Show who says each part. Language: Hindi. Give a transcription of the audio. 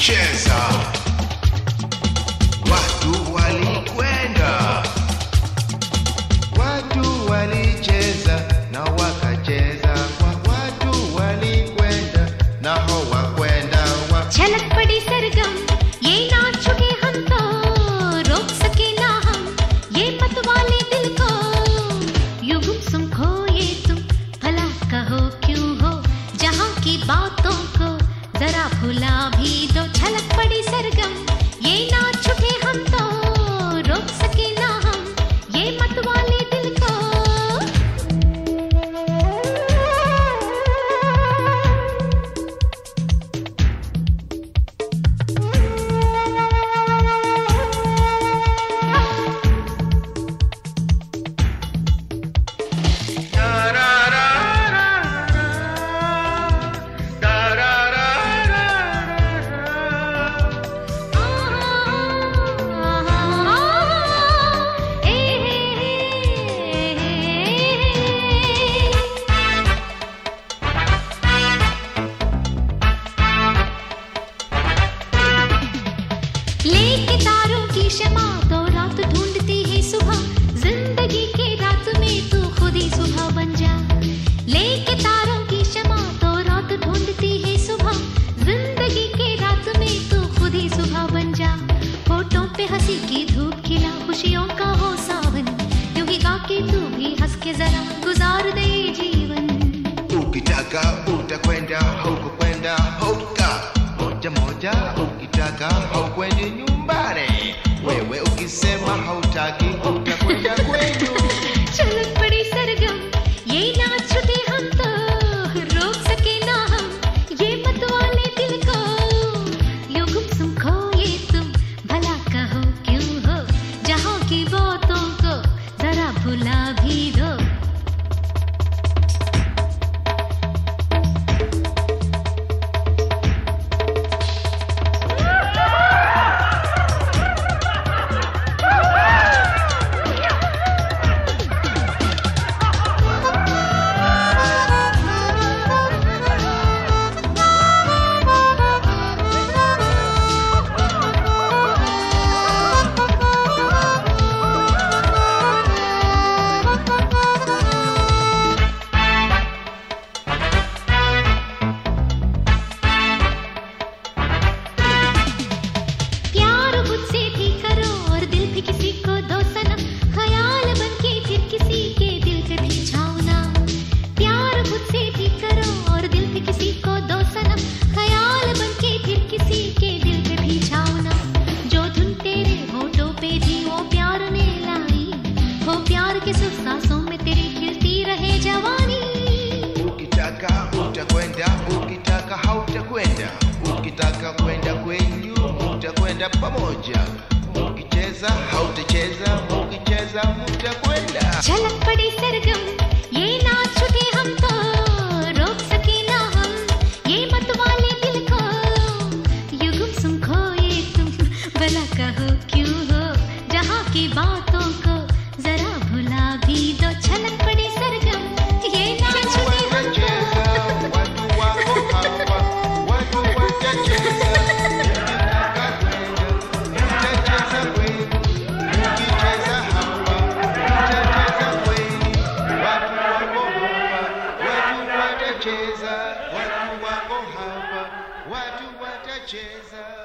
Speaker 1: cheza. Watu walikwenda, watu walicheza na wakacheza. Watu walikwenda na hawakwenda.
Speaker 2: झलक पड़ी सरगम ये ना छूटे हम तो रोक सके ना हम ये मत वाले दिल को यूं गुमसुम खोए तुम भला कहो क्यों हो जहां की बातों को जरा भुला भी दो झलक पड़ी सरगम ये ना छूटे हम तो रोक सके ना हम ये मत वाले दिल को लेके तारों की शमा तो रात ढूंढती है सुबह जिंदगी के रात में तू खुद ही सुबह बन जा लेके तारों की शमा तो रात ढूंढती है सुबह जिंदगी के रात में तू खुद ही सुबह बन जा होठों पे हंसी की धूप खिला खुशियों का हो सावन यूं ही गा के तू भी हंस के जरा गुजार दे जीवन
Speaker 1: Ukitaka utakwenda, haukwenda hauka moja moja. Ukitaka haukwendi nyumbani, wewe ukisema hautaki utakwenda kwenu.
Speaker 2: झलक पड़ी सरगम ये ना छूटे हम तो रोक सके ना हम ये मत वाले दिल को यूं गुमसुम खोए तुम भला कहो क्यों हो जहां की बातों को जरा भुला भी दो प्यार के सुख सांसों में तेरी खिलती रहे जवानी
Speaker 1: Ukitaka utakwenda, ukitaka hautakwenda. Ukitaka kwenda kwenyu utakwenda pamoja. Ukicheza hautacheza, ukicheza mutakwenda.
Speaker 2: झलक पड़ी सरगम ये ना छूटे हम तो रोक सके ना हम ये मत वाले दिल को यूं गुमसुम खोए तुम भला कहो क्यों हो जहां की बातों को जरा भुला भी दो झलक पड़ी सरगम ये ना छूटे हम तो
Speaker 1: Watu wako hawa, watu watacheza. Ukitaka kwenda, utacheza kwenu. Ukicheza hapa, utacheza kwenu. Watu wako hapa, watu watacheza. Watu wako hapa, watu watacheza.